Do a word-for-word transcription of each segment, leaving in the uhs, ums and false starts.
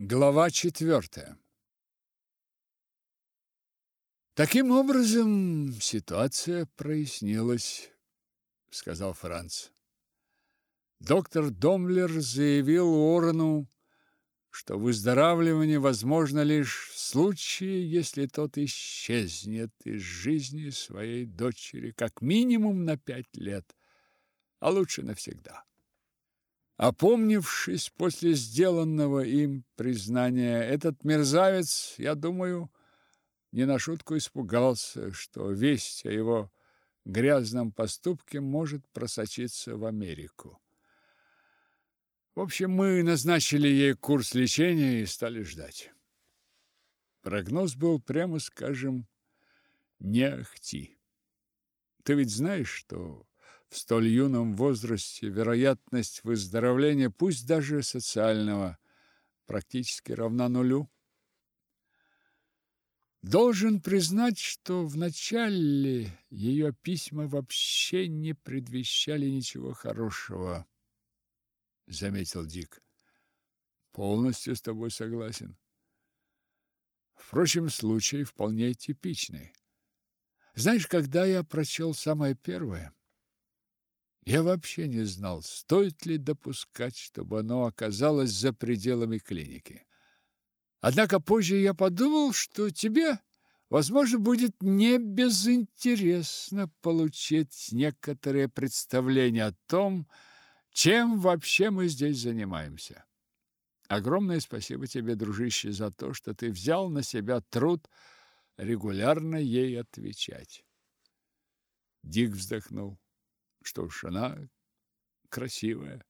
Глава четвертая. Таким образом, ситуация прояснилась, сказал Франц. Доктор Домлер заявил Уоррену, что выздоравливание возможно лишь в случае, если тот исчезнет из жизни своей дочери как минимум на пять лет, а лучше навсегда. Опомнившись после сделанного им признания, этот мерзавец, я думаю, не на шутку испугался, что весть о его грязном поступке может просочиться в Америку. В общем, мы назначили ей курс лечения и стали ждать. Прогноз был, прямо скажем, не ахти. Ты ведь знаешь, что в столь юном возрасте вероятность выздоровления, пусть даже социального, практически равна нулю. Должен признать, что вначале ее письма вообще не предвещали ничего хорошего, заметил Дик. Полностью с тобой согласен. Впрочем, случай вполне типичный. Знаешь, когда я прочел самое первое, я вообще не знал, стоит ли допускать, чтобы оно оказалось за пределами клиники. Однако позже я подумал, что тебе, возможно, будет не безинтересно получить некоторое представление о том, чем вообще мы здесь занимаемся. Огромное спасибо тебе, дружище, за то, что ты взял на себя труд регулярно ей отвечать. Дик вздохнул. Что ж, она красивая.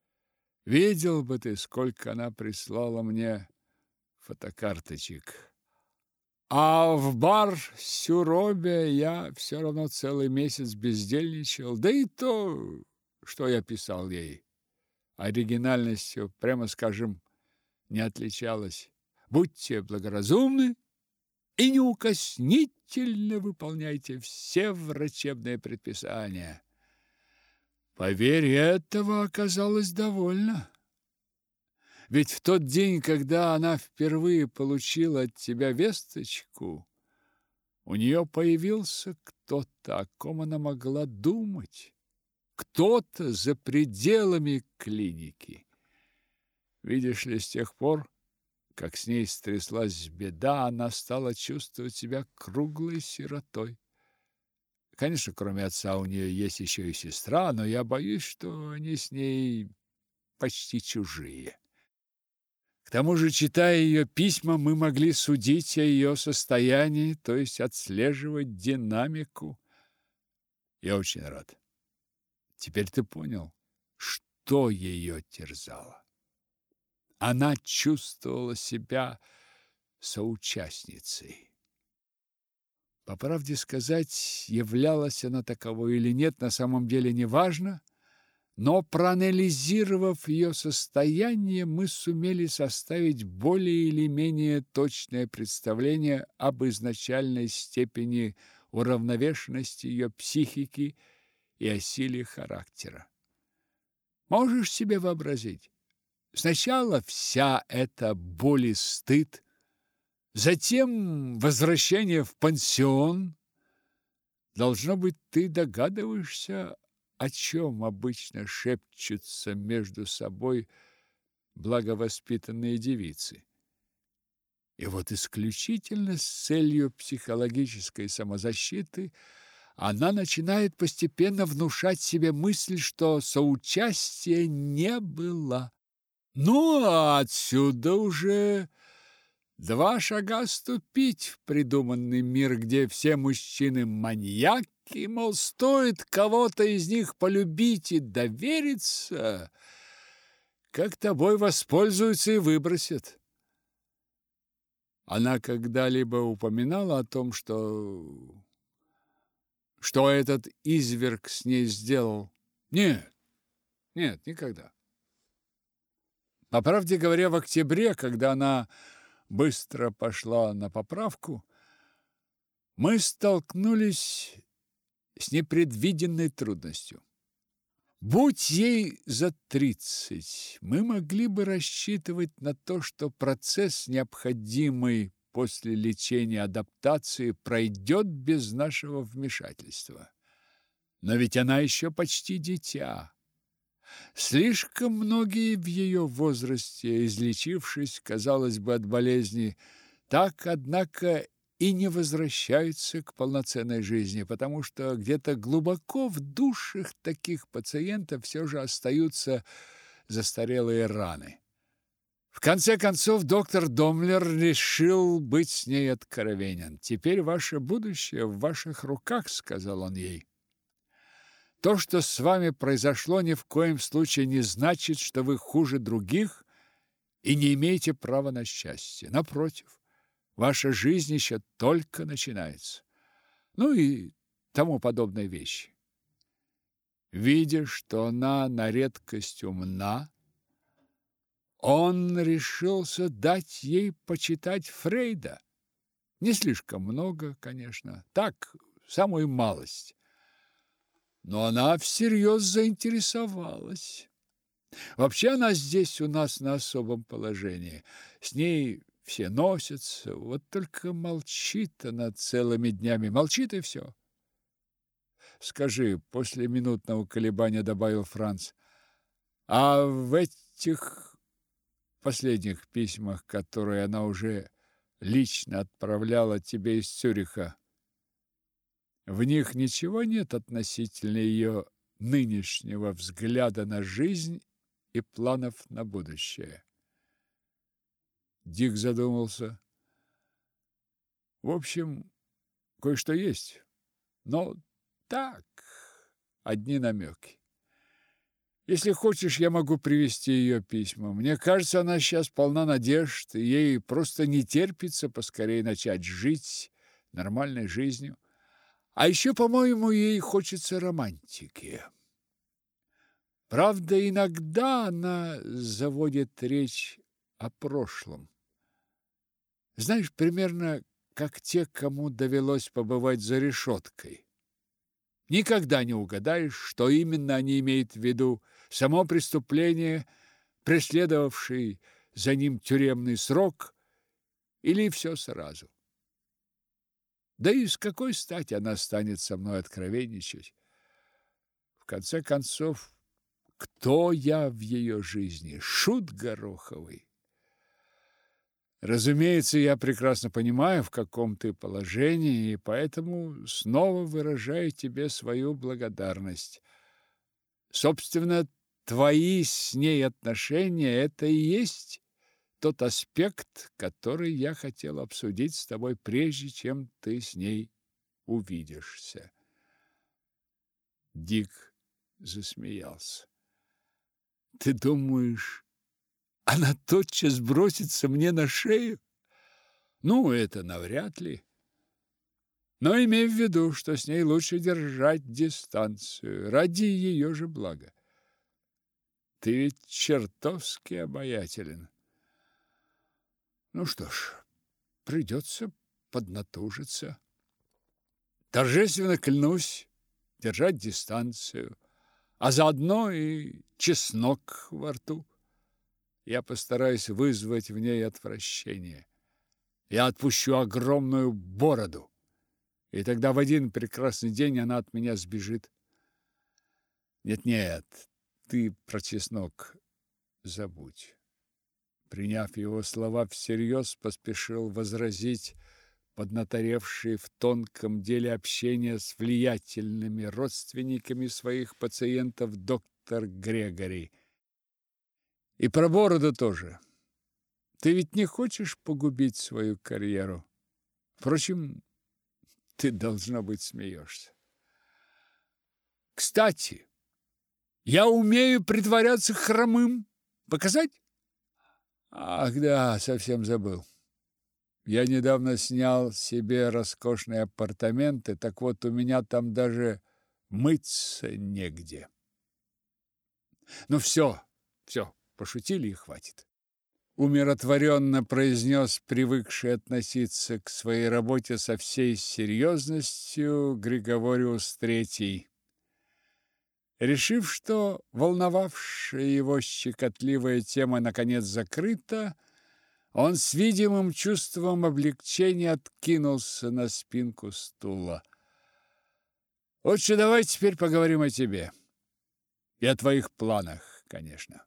Видел бы ты, сколько она прислала мне фотокарточек. А в бар-Сюробе я все равно целый месяц бездельничал. Да и то, что я писал ей, оригинальностью, прямо скажем, не отличалась. Будьте благоразумны и неукоснительно выполняйте все врачебные предписания. Поверь, этого оказалось довольно. Ведь в тот день, когда она впервые получила от тебя весточку, у нее появился кто-то, о ком она могла думать. Кто-то за пределами клиники. Видишь ли, с тех пор, как с ней стряслась беда, она стала чувствовать себя круглой сиротой. Конечно, кроме отца у нее есть еще и сестра, но я боюсь, что они с ней почти чужие. К тому же, читая ее письма, мы могли судить о ее состоянии, то есть отслеживать динамику. Я очень рад. Теперь ты понял, что ее терзало. Она чувствовала себя соучастницей. По правде сказать, являлась она таковой или нет, на самом деле не важно, но проанализировав ее состояние, мы сумели составить более или менее точное представление об изначальной степени уравновешенности ее психики и о силе характера. Можешь себе вообразить? Сначала вся эта боль и стыд, затем возвращение в пансион. Должно быть, ты догадываешься, о чем обычно шепчутся между собой благовоспитанные девицы. И вот исключительно с целью психологической самозащиты она начинает постепенно внушать себе мысль, что соучастия не было. Ну, а отсюда уже два шага ступить в придуманный мир, где все мужчины маньяки, мол, стоит кого-то из них полюбить и довериться, как тобой воспользуются и выбросят. Она когда-либо упоминала о том, что... что этот изверг с ней сделал? Нет, нет, никогда. По правде говоря, в октябре, когда она быстро пошла на поправку, мы столкнулись с непредвиденной трудностью. Будь ей за тридцать, мы могли бы рассчитывать на то, что процесс, необходимый после лечения адаптации, пройдет без нашего вмешательства. Но ведь она еще почти дитя. Слишком многие в ее возрасте, излечившись, казалось бы, от болезни, так, однако, и не возвращаются к полноценной жизни, потому что где-то глубоко в душах таких пациентов все же остаются застарелые раны. В конце концов, доктор Домлер решил быть с ней откровенен. «Теперь ваше будущее в ваших руках», — сказал он ей. «То, что с вами произошло, ни в коем случае не значит, что вы хуже других и не имеете права на счастье. Напротив, ваша жизнь еще только начинается». Ну и тому подобные вещи. Видя, что она на редкость умна, он решился дать ей почитать Фрейда. Не слишком много, конечно, так, самую малость. Но она всерьез заинтересовалась. Вообще она здесь у нас на особом положении. С ней все носятся, вот только молчит она целыми днями. Молчит и все. Скажи, после минутного колебания добавил Франц, а в этих последних письмах, которые она уже лично отправляла тебе из Цюриха, в них ничего нет относительно ее нынешнего взгляда на жизнь и планов на будущее? Дик задумался. В общем, кое-что есть, но так, одни намеки. Если хочешь, я могу привести ее письма. Мне кажется, она сейчас полна надежд, и ей просто не терпится поскорее начать жить нормальной жизнью. А еще, по-моему, ей хочется романтики. Правда, иногда она заводит речь о прошлом. Знаешь, примерно как те, кому довелось побывать за решеткой. Никогда не угадаешь, что именно они имеют в виду: само преступление, преследовавший за ним тюремный срок, или все сразу. Да и с какой стати она станет со мной откровенничать? В конце концов, кто я в ее жизни? Шут гороховый. Разумеется, я прекрасно понимаю, в каком ты положении, и поэтому снова выражаю тебе свою благодарность. Собственно, твои с ней отношения – это и есть тот аспект, который я хотел обсудить с тобой, прежде чем ты с ней увидишься. Дик засмеялся. Ты думаешь, она тотчас бросится мне на шею? Ну, это навряд ли. Но имей в виду, что с ней лучше держать дистанцию ради ее же блага. Ты ведь чертовски обаятелен. Ну что ж, придется поднатужиться. Торжественно клянусь держать дистанцию, а заодно и чеснок во рту. Я постараюсь вызвать в ней отвращение. Я отпущу огромную бороду, и тогда в один прекрасный день она от меня сбежит. Нет-нет, ты про чеснок забудь. Приняв его слова всерьез, поспешил возразить поднаторевший в тонком деле общения с влиятельными родственниками своих пациентов доктор Грегори. И про бороду тоже. Ты ведь не хочешь погубить свою карьеру? Впрочем, ты, должно быть, смеешься. Кстати, я умею притворяться хромым. Показать? Ах, да, совсем забыл. Я недавно снял себе роскошные апартаменты, так вот у меня там даже мыться негде. Ну все, все, пошутили и хватит. Умиротворенно произнес привыкший относиться к своей работе со всей серьезностью Григориус Третий. Решив, что волновавшая его щекотливая тема наконец закрыта, он с видимым чувством облегчения откинулся на спинку стула. Лучше давай теперь поговорим о тебе. И о твоих планах, конечно.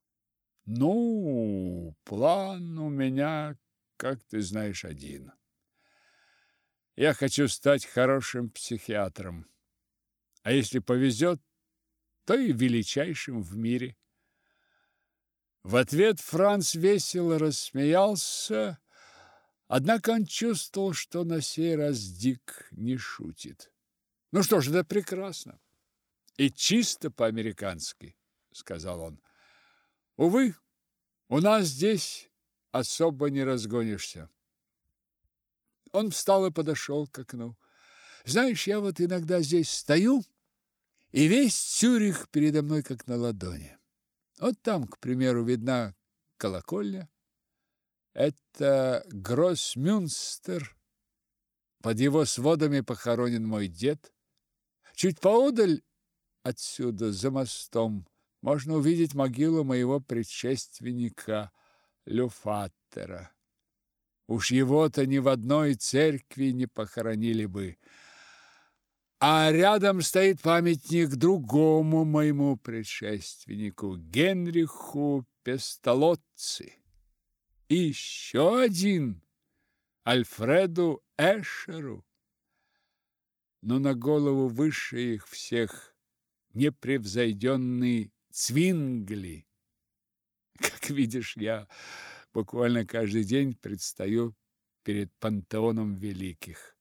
Ну, план у меня, как ты знаешь, один. Я хочу стать хорошим психиатром. А если повезет, то и величайшим в мире. В ответ Франц весело рассмеялся, однако он чувствовал, что на сей раз Дик не шутит. Ну что ж, это прекрасно. И чисто по-американски, сказал он. Увы, у нас здесь особо не разгонишься. Он встал и подошел к окну. Знаешь, я вот иногда здесь стою, и весь Цюрих передо мной как на ладони. Вот там, к примеру, видна колокольня. Это Гроссмюнстер. Под его сводами похоронен мой дед. Чуть поодаль отсюда, за мостом, можно увидеть могилу моего предшественника Люфаттера. Уж его-то ни в одной церкви не похоронили бы. А рядом стоит памятник другому моему предшественнику, Генриху Песталоцци. И еще один Альфреду Эшеру. Но на голову выше их всех непревзойденный Цвингли. Как видишь, я буквально каждый день предстаю перед пантеоном великих.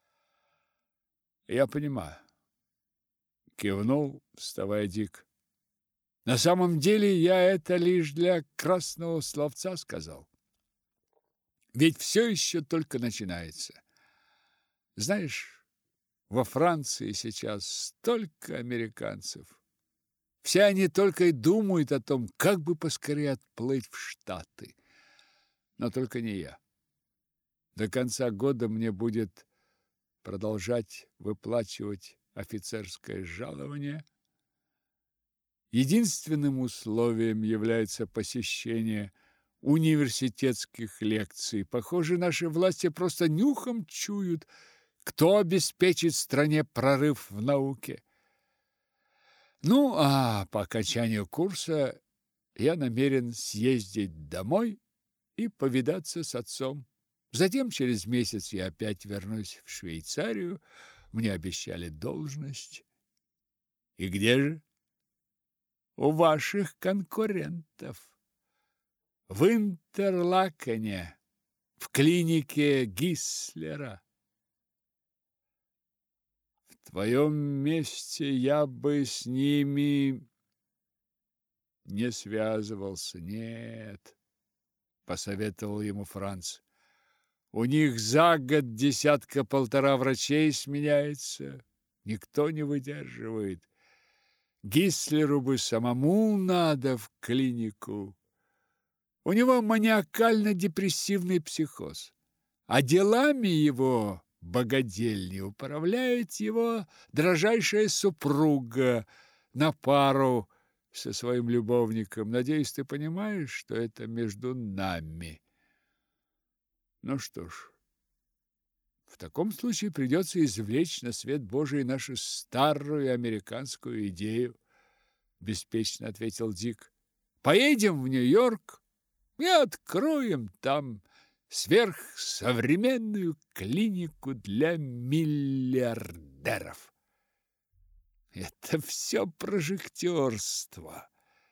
Я понимаю. Кивнул, вставая Дик. На самом деле я это лишь для красного словца сказал. Ведь все еще только начинается. Знаешь, во Франции сейчас столько американцев. Все они только и думают о том, как бы поскорее отплыть в Штаты. Но только не я. До конца года мне будет продолжать выплачивать офицерское жалование. Единственным условием является посещение университетских лекций. Похоже, наши власти просто нюхом чуют, кто обеспечит стране прорыв в науке. Ну, а по окончанию курса я намерен съездить домой и повидаться с отцом. Затем через месяц я опять вернусь в Швейцарию. Мне обещали должность. И где же? У ваших конкурентов. В Интерлакене, в клинике Гисслера. В твоем месте я бы с ними не связывался. Нет, посоветовал ему Франц. У них за год десятка-полтора врачей сменяется. Никто не выдерживает. Гисслеру бы самому надо в клинику. У него маниакально-депрессивный психоз. А делами его богадельни управляет его дрожайшая супруга на пару со своим любовником. Надеюсь, ты понимаешь, что это между нами. Ну что ж, в таком случае придется извлечь на свет Божий нашу старую американскую идею, беспечно ответил Дик. Поедем в Нью-Йорк и откроем там сверхсовременную клинику для миллиардеров. Это все прожектерство.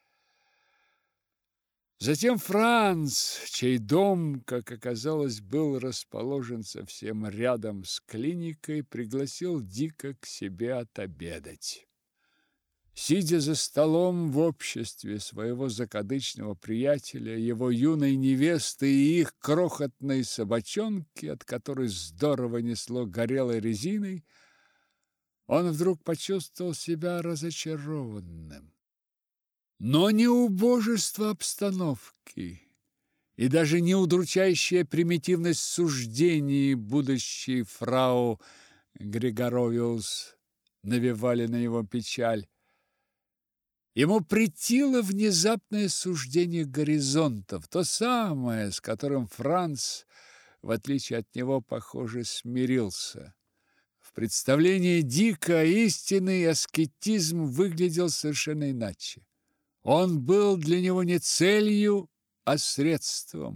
Затем Франц, чей дом, как оказалось, был расположен совсем рядом с клиникой, пригласил Дика к себе отобедать. Сидя за столом в обществе своего закадычного приятеля, его юной невесты и их крохотной собачонки, от которой здорово несло горелой резиной, он вдруг почувствовал себя разочарованным. Но не убожество обстановки и даже не удручающая примитивность суждений будущей фрау Григоровиус навевали на него печаль. Ему претило внезапное суждение горизонтов, то самое, с которым Франц, в отличие от него, похоже, смирился. В представлении Дика истинный аскетизм выглядел совершенно иначе. Он был для него не целью, а средством.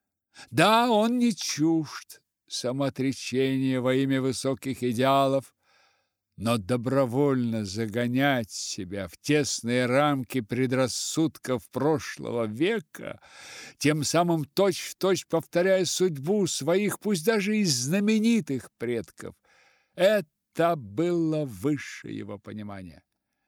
Да, он не чужд самоотречения во имя высоких идеалов, но добровольно загонять себя в тесные рамки предрассудков прошлого века, тем самым точь-в-точь повторяя судьбу своих, пусть даже и знаменитых предков, это было выше его понимания.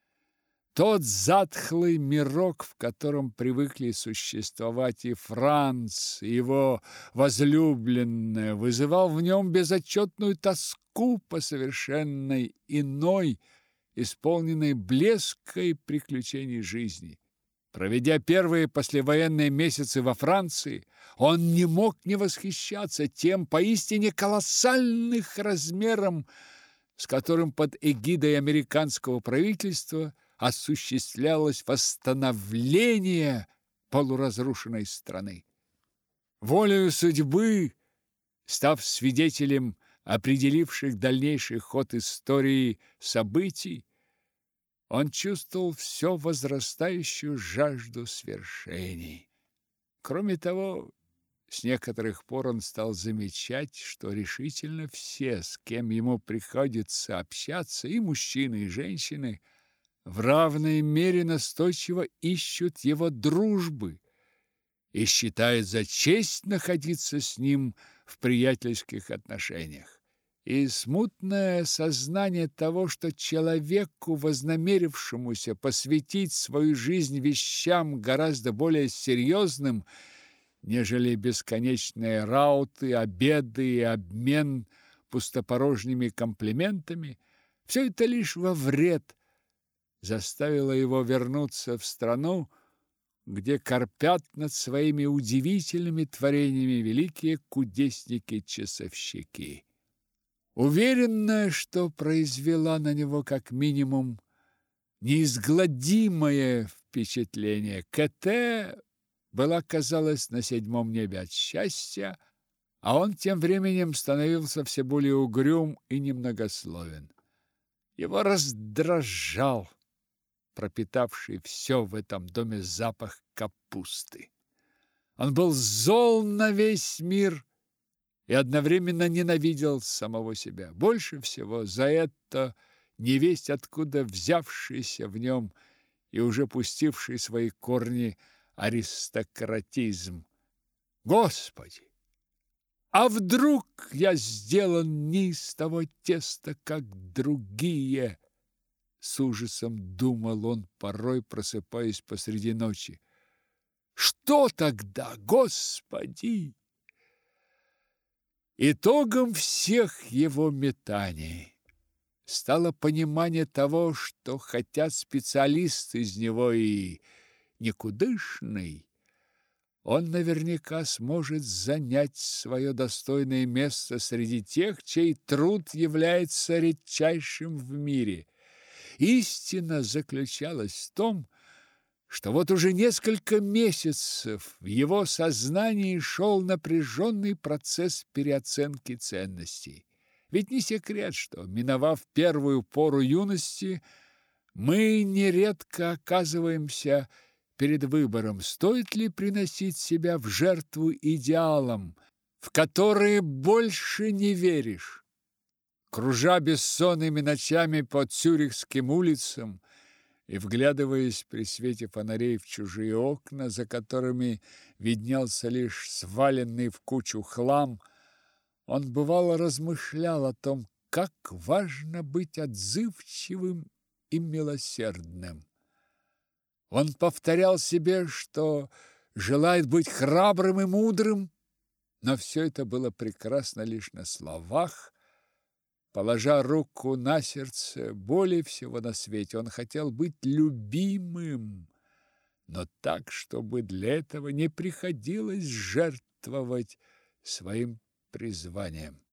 Тот затхлый мирок, в котором привыкли существовать и Франц, и его возлюбленная, вызывал в нем безотчетную тоску по совершенно иной, исполненной блеска и приключений жизни. Проведя первые послевоенные месяцы во Франции, он не мог не восхищаться тем поистине колоссальных размером, с которым под эгидой американского правительства осуществлялось восстановление полуразрушенной страны. Волею судьбы, став свидетелем определивших дальнейший ход истории событий, он чувствовал все возрастающую жажду свершений. Кроме того, с некоторых пор он стал замечать, что решительно все, с кем ему приходится общаться, и мужчины, и женщины, в равной мере настойчиво ищут его дружбы и считают за честь находиться с ним в приятельских отношениях. И смутное сознание того, что человеку, вознамерившемуся посвятить свою жизнь вещам гораздо более серьезным, нежели бесконечные рауты, обеды и обмен пустопорожними комплиментами, все это лишь во вред, заставило его вернуться в страну, где корпят над своими удивительными творениями великие кудесники-часовщики. Уверенная, что произвела на него как минимум неизгладимое впечатление, Кэте была, казалось, на седьмом небе от счастья, а он тем временем становился все более угрюм и немногословен. Его раздражал пропитавший все в этом доме запах капусты. Он был зол на весь мир и одновременно ненавидел самого себя. Больше всего за это невесть откуда взявшийся в нем и уже пустивший свои корни аристократизм. Господи! А вдруг я сделан не из того теста, как другие? С ужасом думал он, порой просыпаясь посреди ночи. Что тогда, Господи? Итогом всех его метаний стало понимание того, что хотя специалист из него и никудышный, он наверняка сможет занять свое достойное место среди тех, чей труд является редчайшим в мире. Истина заключалась в том, что вот уже несколько месяцев в его сознании шел напряженный процесс переоценки ценностей. Ведь не секрет, что, миновав первую пору юности, мы нередко оказываемся перед выбором, стоит ли приносить себя в жертву идеалам, в которые больше не веришь. Кружа бессонными ночами по цюрихским улицам и вглядываясь при свете фонарей в чужие окна, за которыми виднелся лишь сваленный в кучу хлам, он бывало размышлял о том, как важно быть отзывчивым и милосердным. Он повторял себе, что желает быть храбрым и мудрым, но все это было прекрасно лишь на словах. Положа руку на сердце, более всего на свете он хотел быть любимым, но так, чтобы для этого не приходилось жертвовать своим призванием.